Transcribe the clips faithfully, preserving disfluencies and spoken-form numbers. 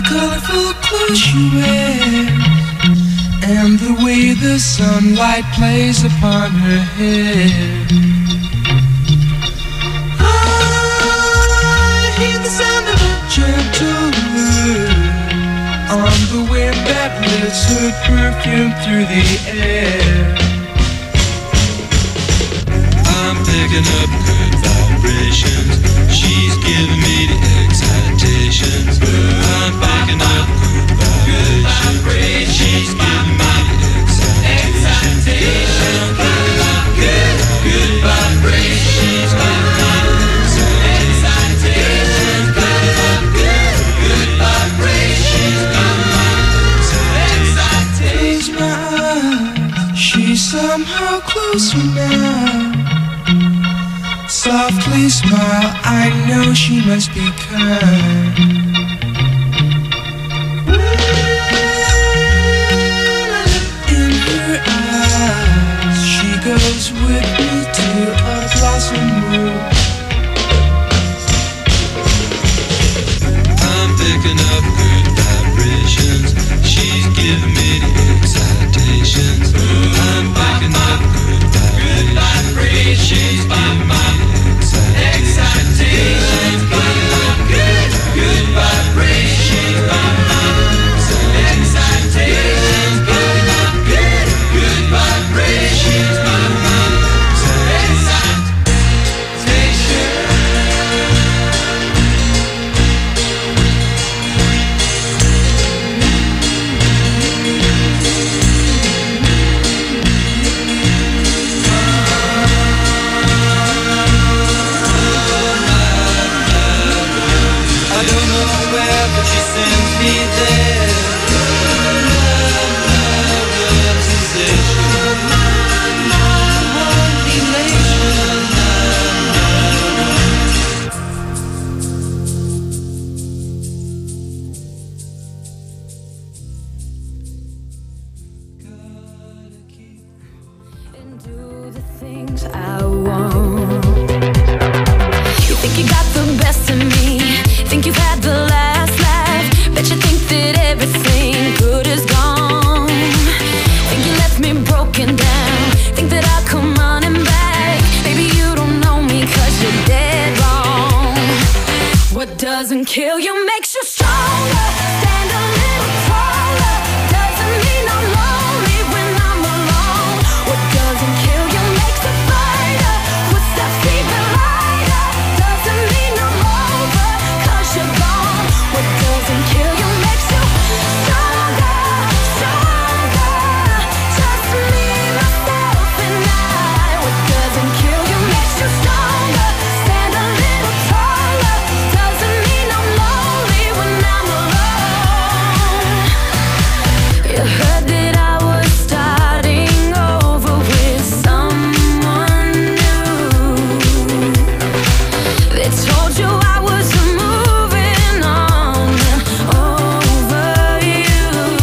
colorful clothes she wears, and the way the sunlight plays upon her hair. I hear the sound of a gentle word on the wind that lifts her perfume through the air. I'm picking up good vibrations. She's giving me the excitations. I'm picking up good vibrations. She's giving me the excitations. I'm picking up good, good vibrations. She's giving me the excitations. Picking up good, good vibrations. She's giving me the excitations. Close my eyes, she's somehow closer now. Softly smile, I know she must be kind. In her eyes, she goes with me to a blossom room. I'm picking up good vibrations. She's giving me the excitations. I'm picking up good vibrations. She's giving me excitations. Picking up good, good vibrations. Excitations. Picking up good, good vibrations. Doesn't kill you, makes you stronger. Stand a little taller. Doesn't mean I'm lonely when I'm alone. What doesn't kill you makes a fighter. Footsteps even lighter. Doesn't mean I'm over, cause you're gone. What doesn't kill you makes you stronger, stronger. Just me, myself, and I. What doesn't kill you makes you stronger. Stand a little taller. Doesn't mean I'm lonely when I'm alone. You heard that I was starting over with someone new. They told you I was moving on over you.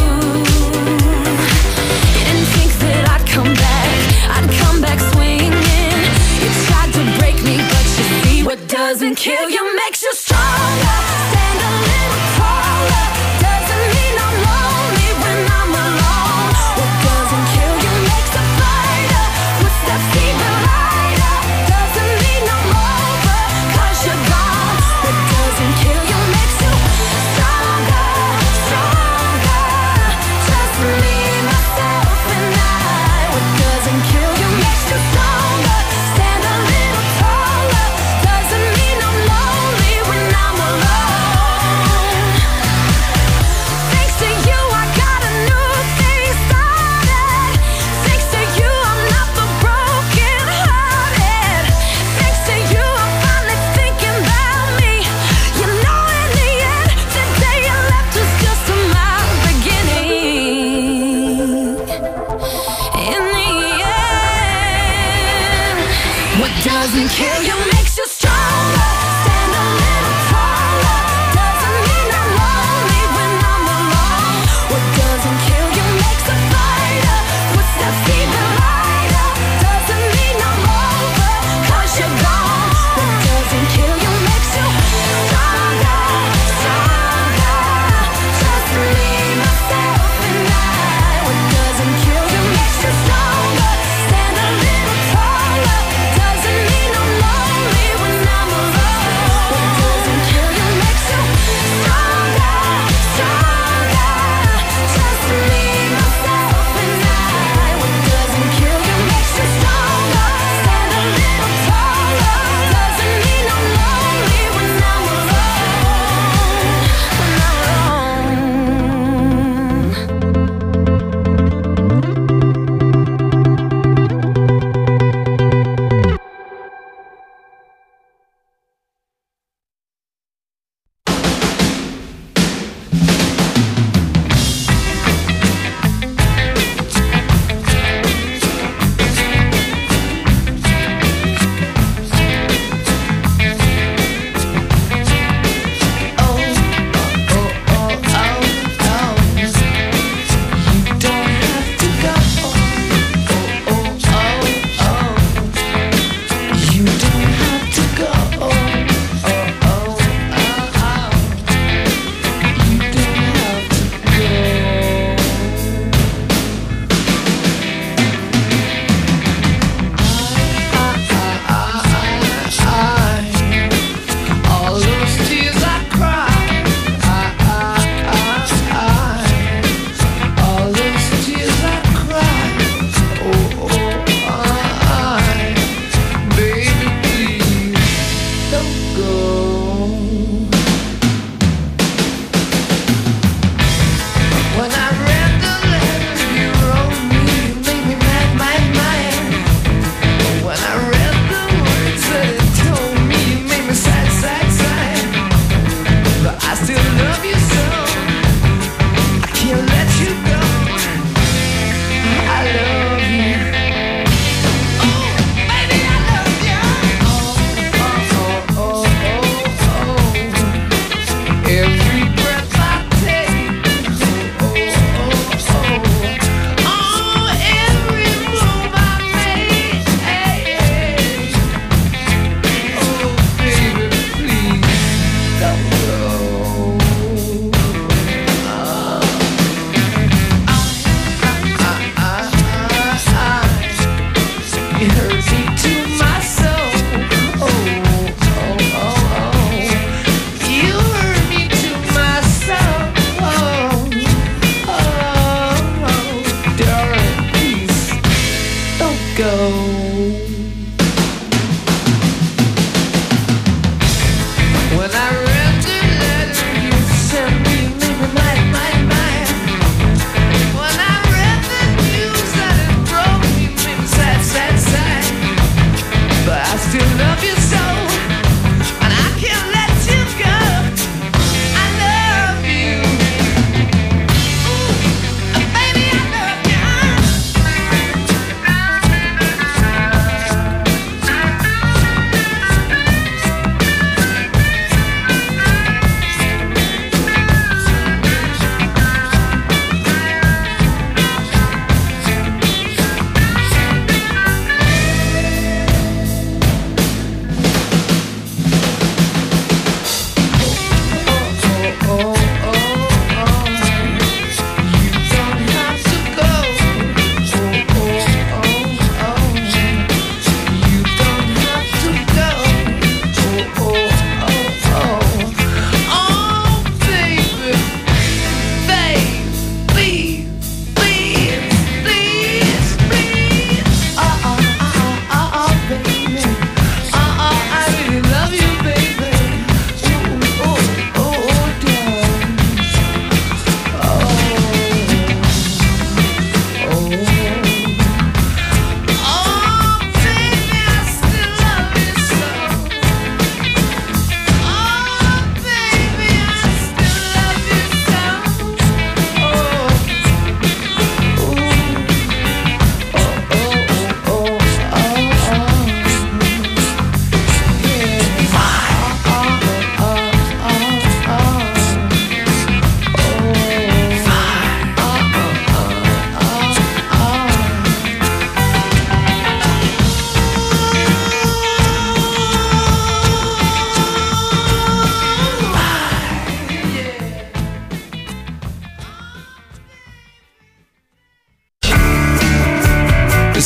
You didn't think that I'd come back, I'd come back swinging. You tried to break me, but you see what doesn't kill you makes you stronger. Stand a little taller. Doesn't mean I'm lonely when I'm alone. What doesn't kill you makes a fighter. Footsteps even lighter. Doesn't mean I'm over, cause you're gone. What doesn't kill you makes you stronger, stronger. Just me, myself, and I. What doesn't kill you makes you stronger. Stand a little taller. Doesn't mean I'm lonely when I'm alone. Thanks to you, I got a new thing started. Thanks to you, I'm not the broken hearted. Thanks to you, I'm finally thinking about me. You know, in the end, the day you left was just my beginning. In the end, what doesn't kill you makes you stronger. Stand a little taller. Doesn't mean I'm lonely when I'm alone. What doesn't kill you makes a fighter. Footsteps even lighter. Doesn't mean I'm over, cause you're gone. What doesn't kill you makes you stronger, stronger.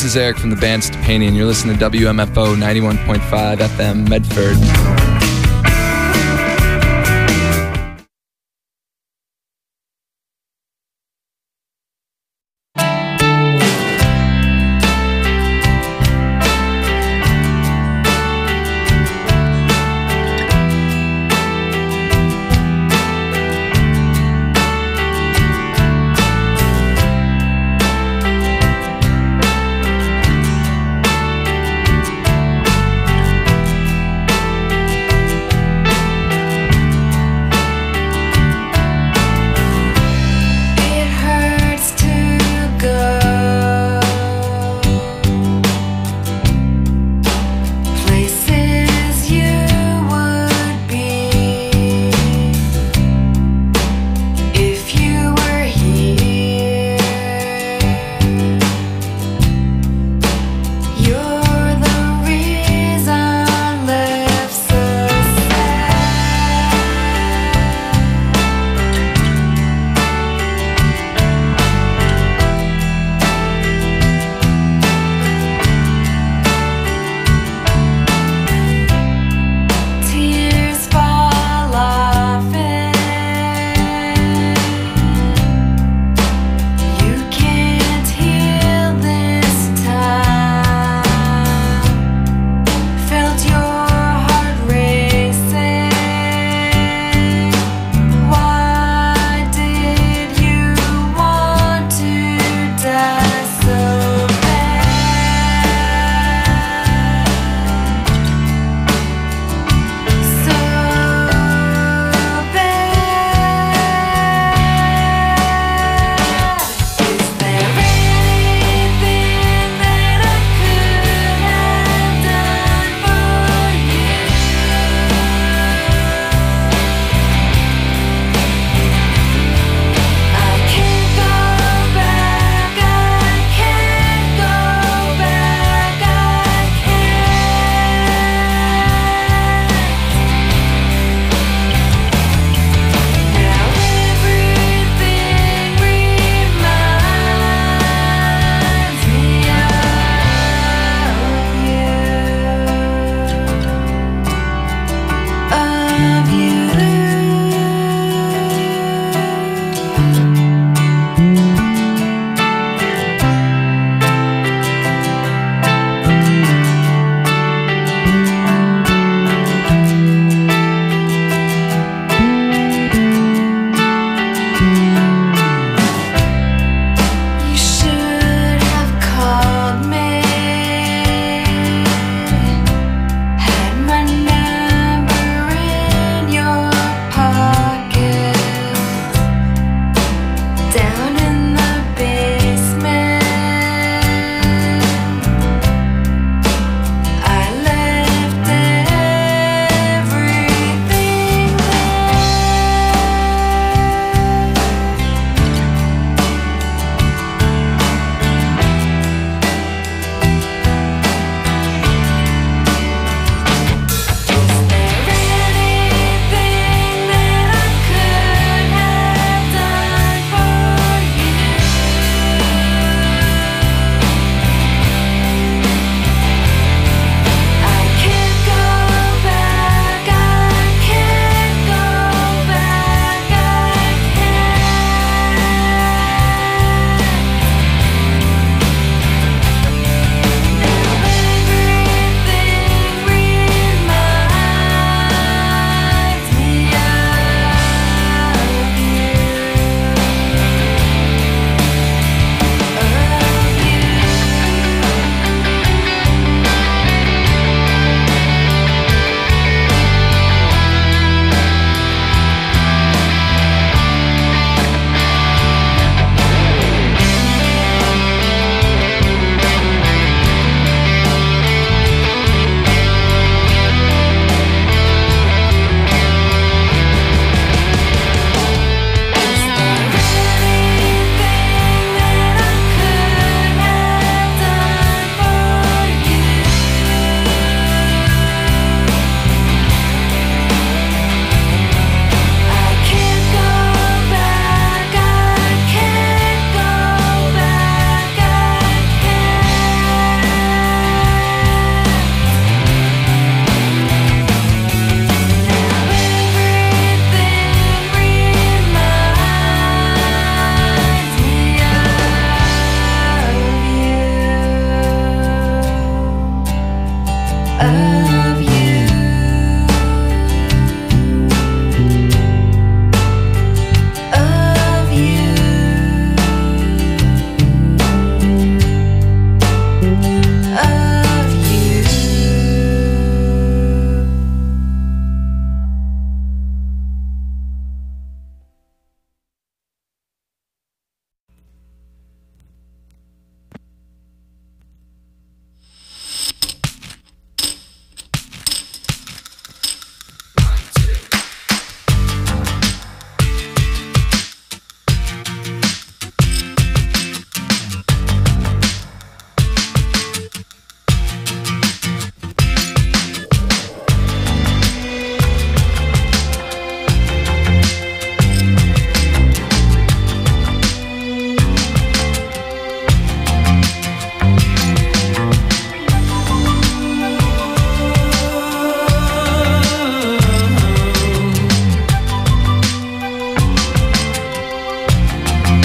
is Eric from the band Stepanian. You're listening to W M F O ninety-one point five F M Medford. Thank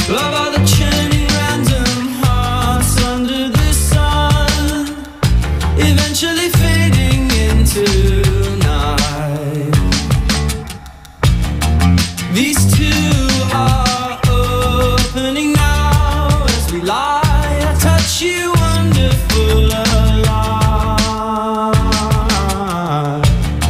of all the churning random hearts under the sun, eventually fading into night. These two are opening now as we lie. I touch you, wonderful alive.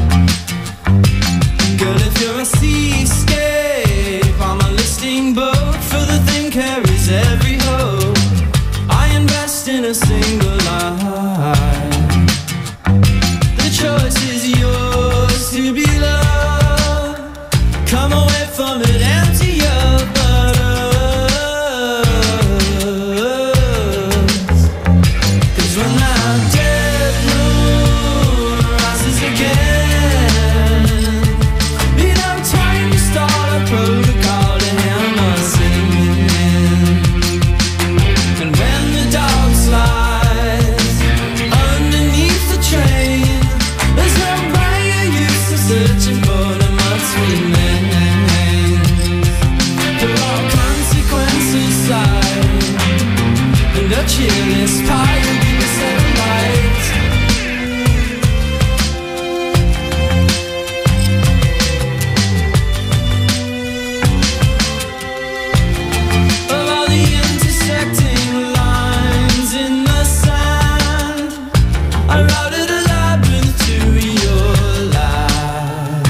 Girl, if you're a seascape, I'm a listing boat, for the thing carries every hope. I invest in a single line. The choice is yours to be loved. Come away from it empty your borders. 'Cause when that dead moon rises again, be no time to start a protocol to hammer singing in. And when the dog slides underneath the train, there's no brighter use of searching for the must remain. For all consequences side, and a cheerless pie will be the sunlight. Of all the intersecting lines in the sand, I routed a labyrinth to your life.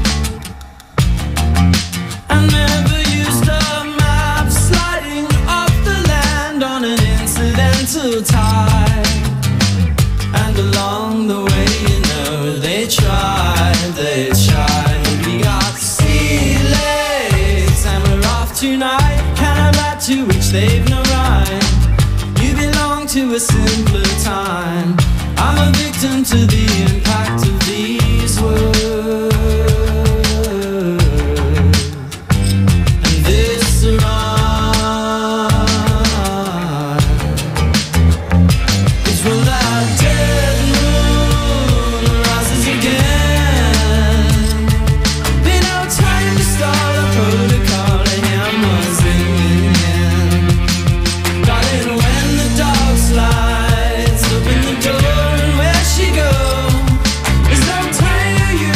I never used a map, sliding off the land on an incidental tide. And along the way, you know, they tried, they tried. We got sea legs and we're off tonight. Can I back to which they've no right? You belong to a simpler time. I'm a victim to the impact of these words. And this rhyme is when that dead moon rises again. Be no time to start a protocol to hammer singing in. Darling, when the dog slides, open the door and where she go. There's no time to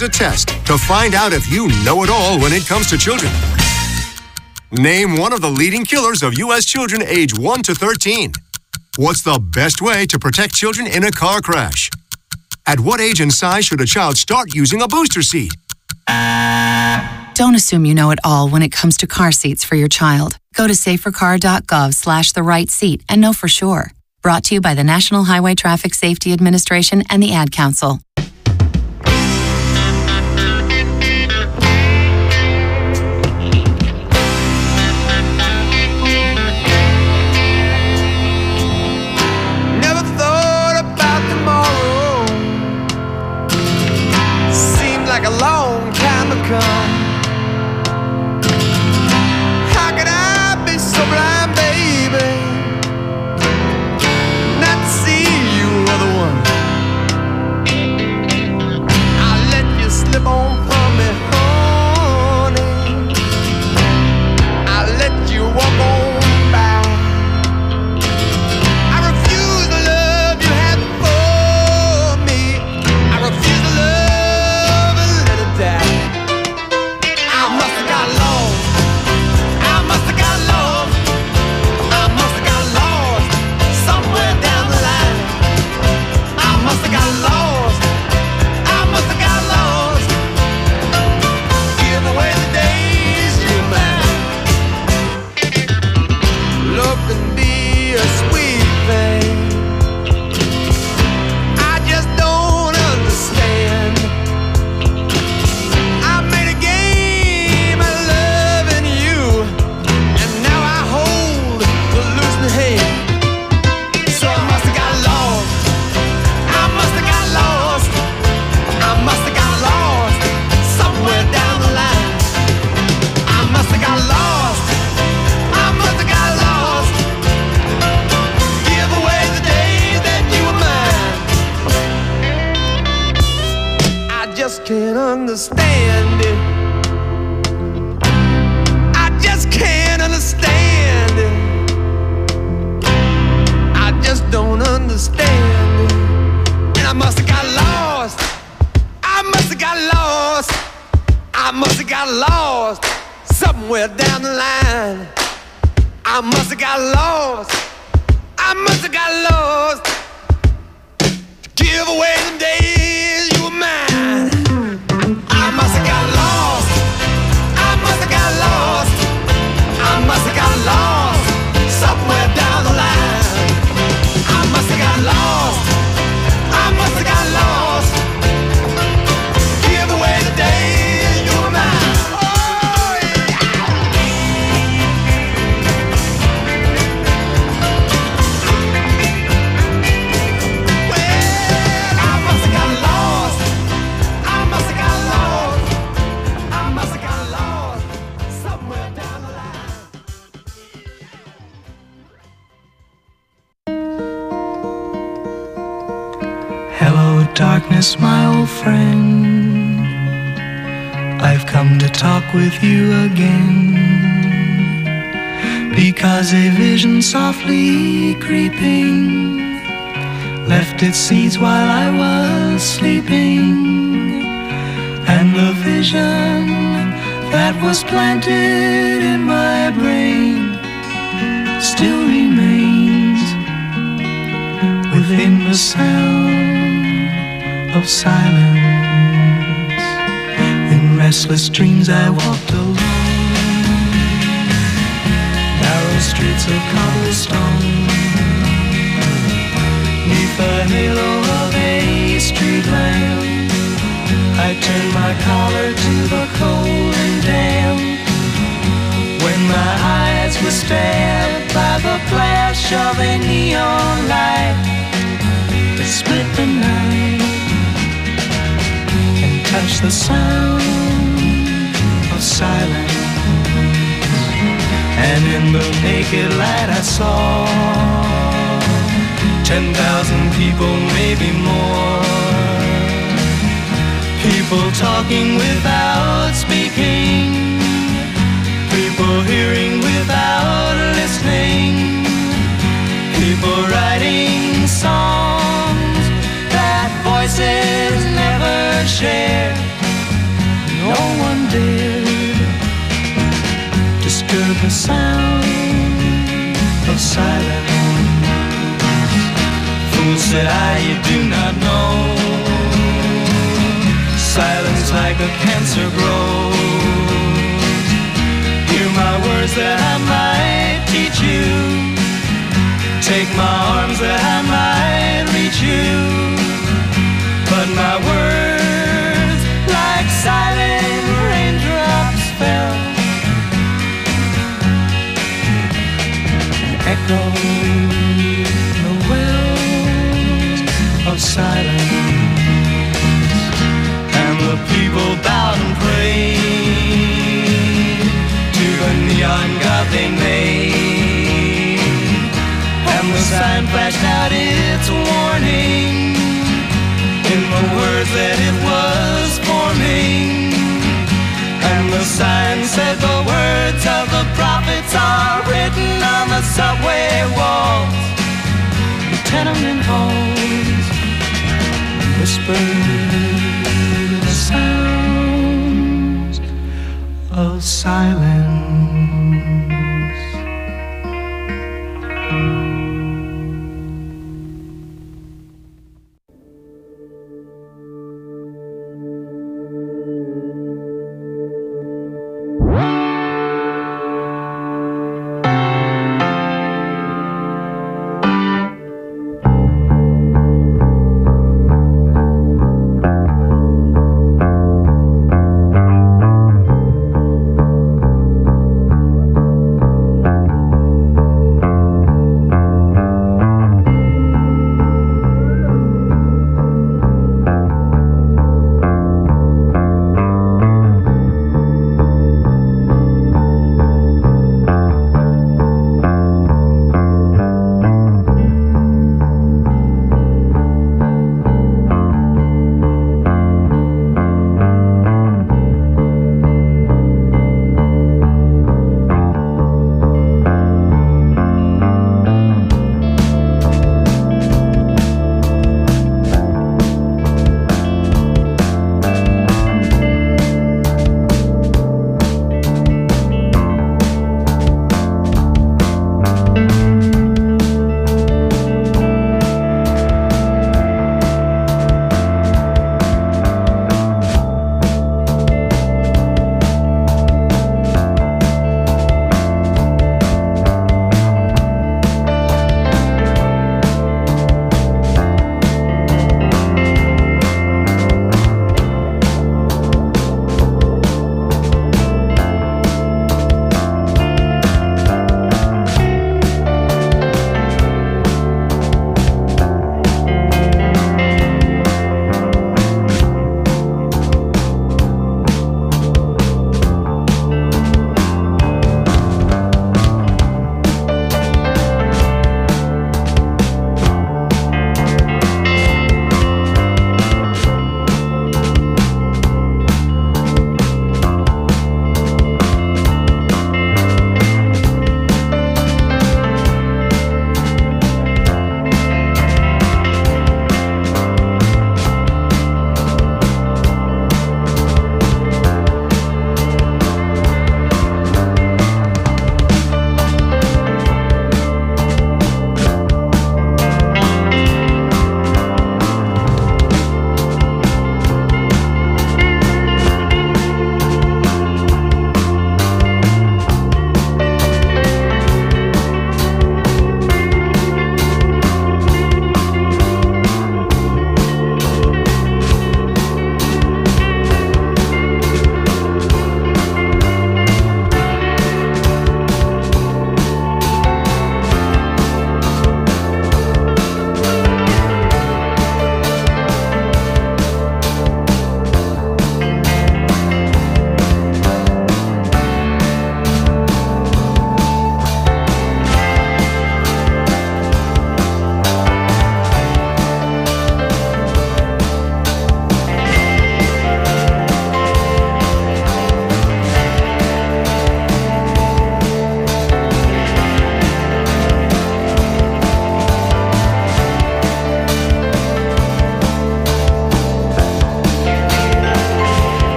is a test to find out if you know it all when it comes to children. Name one of the leading killers of U S children age one to thirteen. What's the best way to protect children in a car crash? At what age and size should a child start using a booster seat? Don't assume you know it all when it comes to car seats for your child. Go to safercar.gov slash the right seat and know for sure. Brought to you by the National Highway Traffic Safety Administration and the Ad Council. Never thought about tomorrow. Seemed like a long time to come. How could I be so blind, baby? Not to see you are the one. I let you slip on from me, honey. I let you walk on by. I refuse the love you had for me. I refuse the love and let it die. I must have got lost. I must have got lost. I must have got lost somewhere down the line. I must have got lost. I must have got lost. Give away the days you're mine. Love can be a sweet thing. I just don't understand. I made a game of loving you, and now I hold the losing hand. So I must have got lost. I must have got lost. I must have got lost somewhere down the line. I must have got lost. I must have got lost. Give away the days that you were mine. I just can't understand it. I just can't understand it. I just don't understand it. And I must have got lost. I must have got lost. I must have got lost somewhere down the line. I must have got lost. I must have got lost. To give away the days you were mine. I must have got lost. I must have got lost. I must have got lost somewhere down the line. I must have got lost. I must have got lost. Give away the days you were mine. Oh yeah. Well, I must have got lost. I must have got lost. I must have got lost somewhere down the line. Hello, darkness, my old friend. I've come to talk with you again. Because a vision softly creeping left its seeds while I was sleeping. And the vision that was planted in my brain still remains within the sound of silence. In restless dreams I walked alone, narrow streets of cobblestone, neath the halo of a street lamp. I turned my collar to the cold and damp, when my eyes were stabbed by the flash of a neon light that split the night and touched the sound of silence. And in the naked light I saw ten thousand people, maybe more. People talking without speaking, people hearing without listening, people writing songs that voices never share, the sound of silence. Fool, said I, you do not know. Silence like a cancer grows. Hear my words that I might teach you. Take my arms that I might reach you. But my words like silent raindrops fell, echoed the wells of silence. And the people bowed and prayed to the neon god they made. And the sign flashed out its warning in the words that it was forming. And the sign said the words of the prophets are written on the subway walls, the tenement halls, whispered the sounds of silence.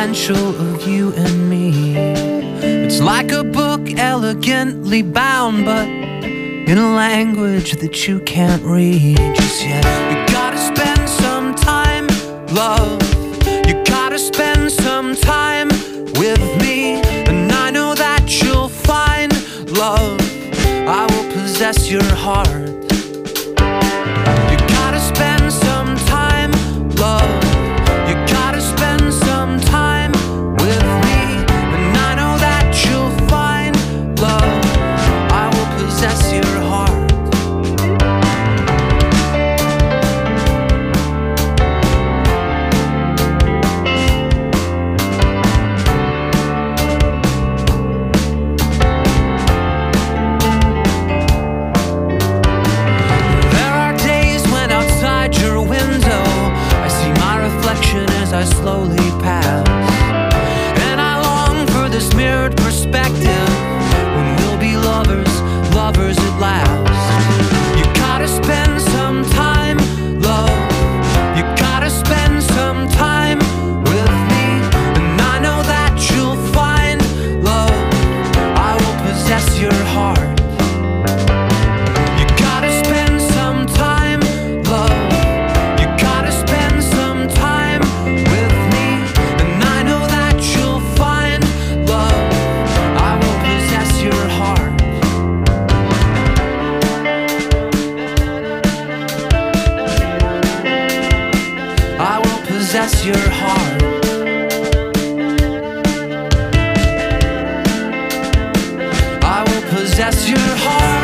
potential of you and me. It's like a book elegantly bound, but in a language that you can't read just yet. You gotta spend some time, love. You gotta spend some time with me, and I know that you'll find love. I will possess your heart. You gotta spend some time, love. You gotta spend some time with me, and I know that you'll find love. I will possess your heart. I slowly pass, and I long for this mirrored perspective when we'll be lovers, lovers at last. You gotta spend some time, love. You gotta spend some time with me, and I know that you'll find love. I will possess your heart. You gotta spend some time, love. You gotta spend some time with me, and I know that you'll find love. I will possess your heart. I will possess your heart. I will possess your heart.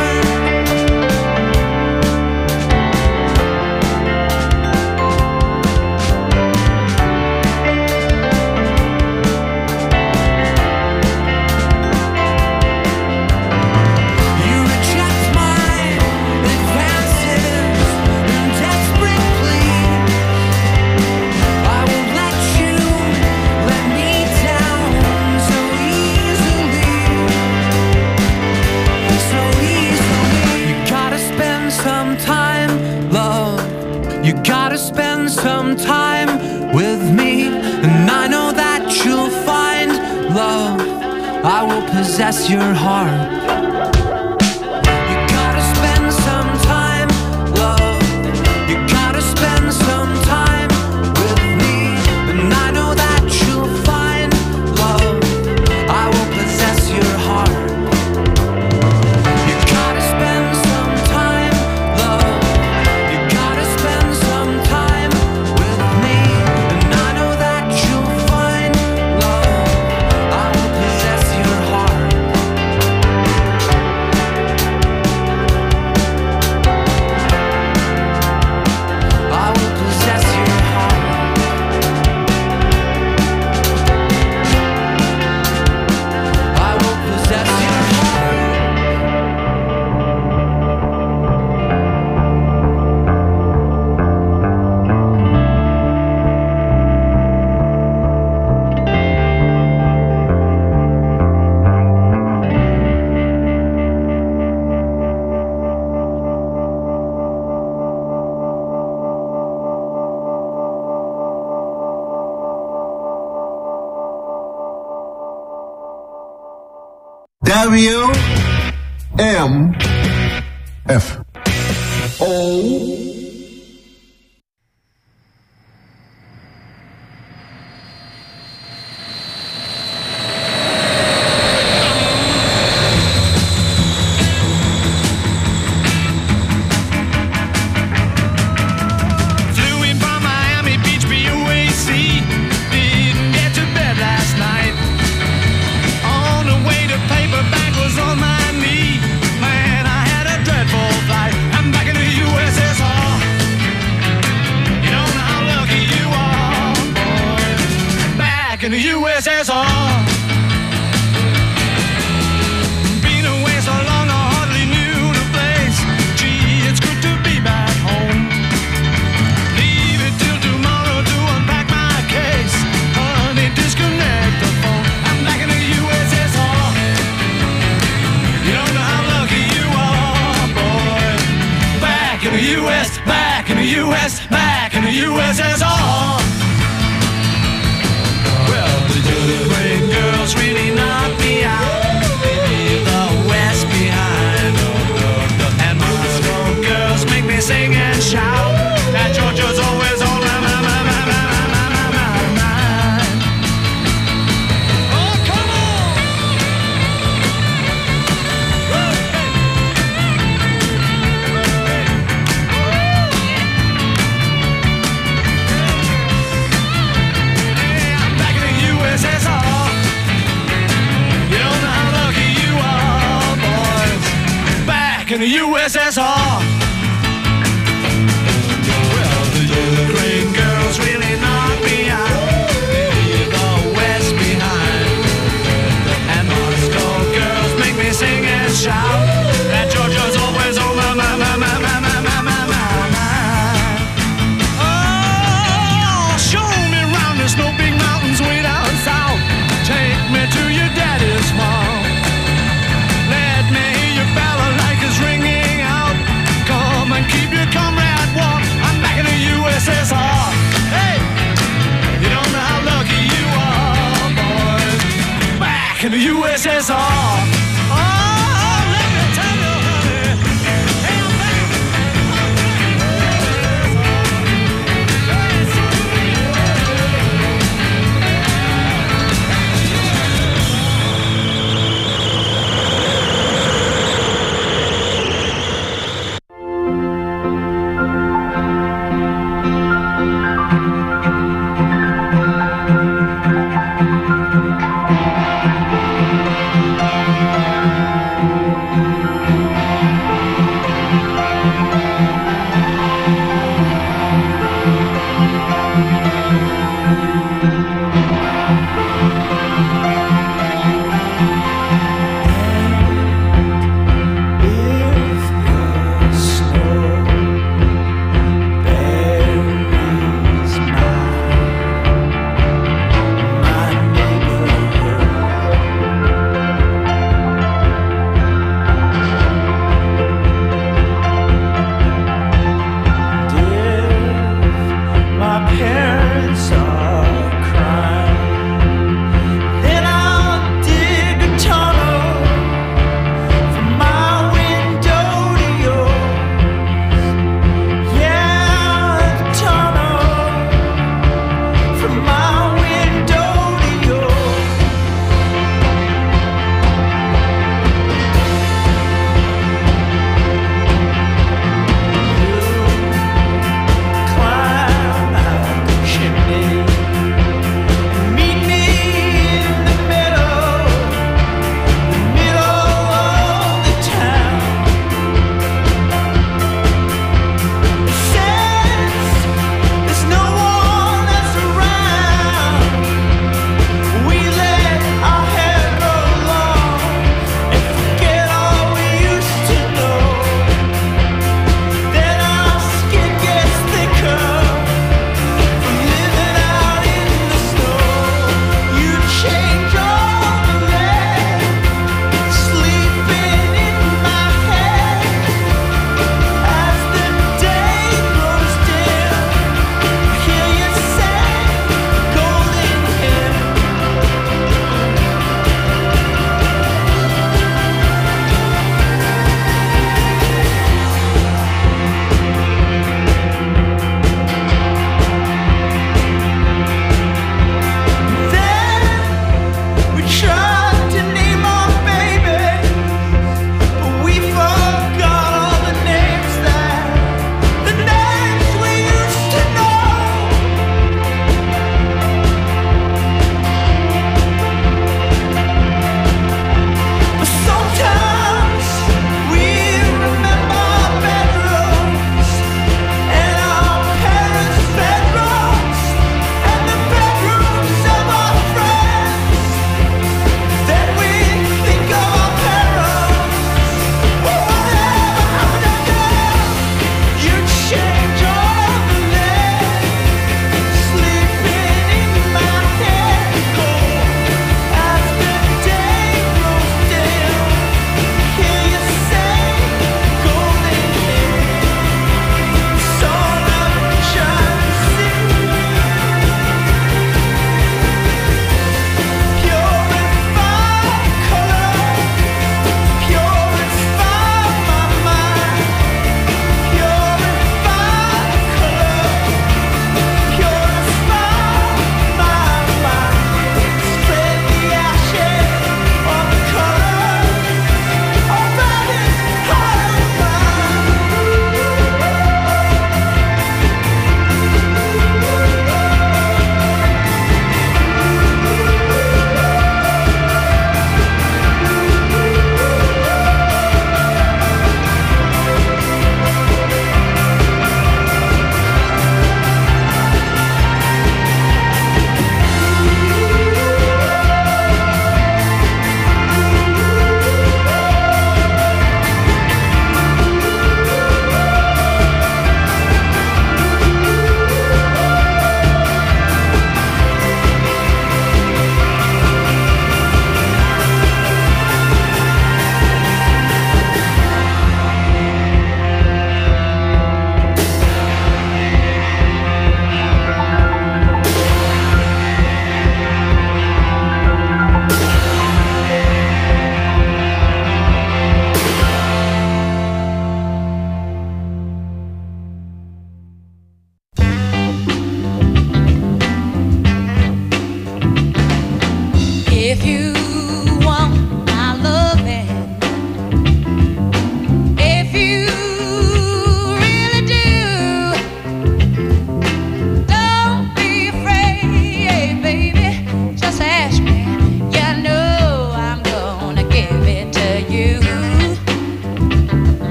You gotta spend some time with me, and I know that you'll find love. I will possess your heart. You gotta spend some time, love. You gotta spend some time with me, and I know that you'll find love. I will possess your heart. You gotta spend some time, love. You gotta spend some time with me, and I know that you'll find love. I will possess your heart. I will possess your heart. I will possess your heart. W M F O Flew in from Miami Beach, B U A C. Didn't get to bed last night. On the way to paperback was on my knee. Man, I had a dreadful flight. I'm back in the U S S R. You don't know how lucky you are, boy. Back in the U S S R. Been away so long I hardly knew the place. Gee, it's good to be back home. Leave it till tomorrow to unpack my case. Honey, disconnect the phone. I'm back in the U S S R. You don't know how lucky you are, boy. Back in the U S, back in the U S, back in the U S S R. Well, the in the U S S R. Well, the Ukraine girls really knock me out. They leave the West behind. And Moscow girls make me sing and shout. That Georgia's always on my, my, my, my, my, my, my, my, my, my. Oh, show me round the snow big mountains way down south. Take me to your daddy's farm. Let me hear your balalaikas ringing out. Come and keep your comrade warm. I'm back in the U S S R. Hey, you don't know how lucky you are, boys. Back in the U S S R. Oh, let me tell you, honey. Hey, I'm back.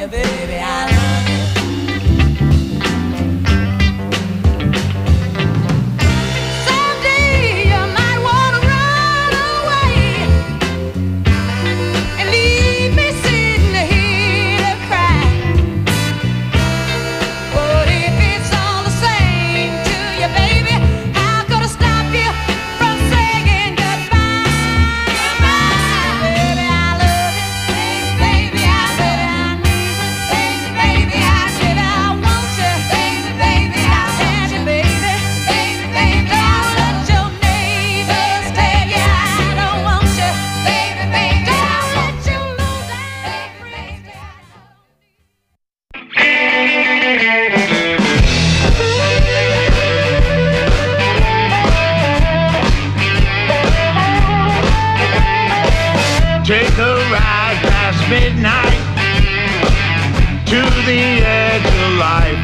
baby, I love you. Someday you might wanna run away and leave me sitting here to cry. But if it's all the same to you, baby, how could I stop you from saying goodbye? Goodbye, baby, I love you. Baby, I baby, I need you. Baby, baby, I baby, I want you. Baby, baby, I want you, baby. Baby, baby, don't let your neighbors tell you I don't want you. Baby, baby, don't let you lose that baby. Take a ride past midnight to the edge of life.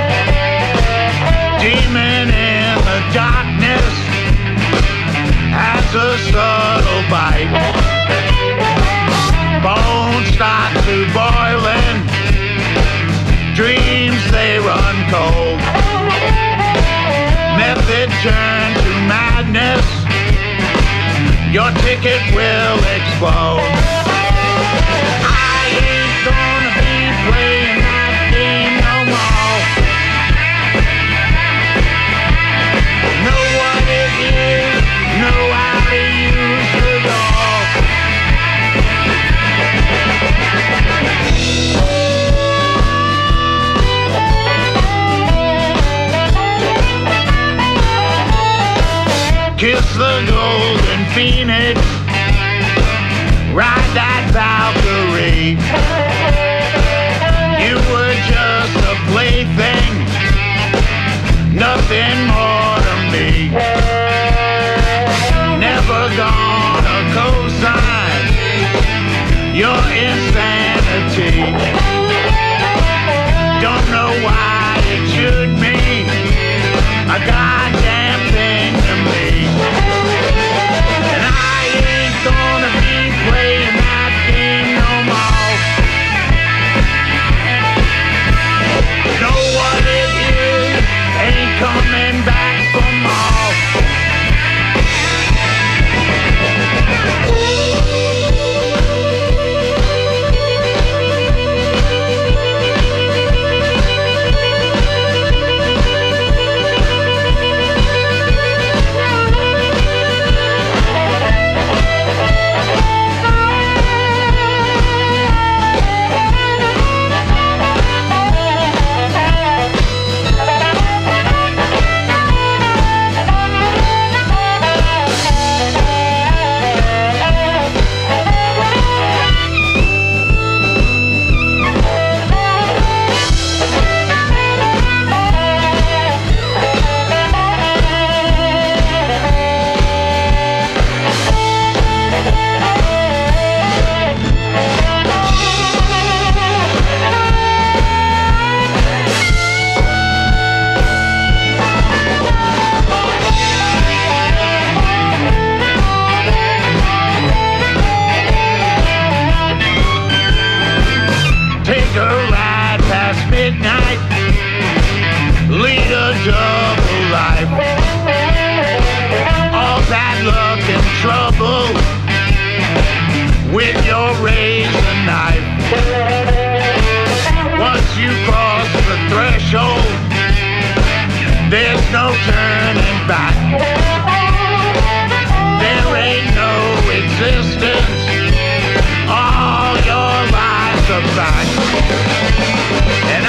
Demon in the darkness has a subtle bite. Bones start to boiling, dreams they run cold. Method turn to madness, your ticket will explode. I ain't gonna be playing that game no more. Know what it is, know how to use it all. Kiss the golden phoenix, ride that Valkyrie. You were just a plaything, nothing more to me. Never gonna co-sign your insanity. Don't know why it should mean a goddamn thing to me. And I ain't gonna be playing that game no more. Know what it is, ain't coming back for more. Take a ride past midnight, lead a double life. All bad luck and trouble with your razor knife. Once you cross the threshold, there's no turning back. There ain't no existence, all your lies are back.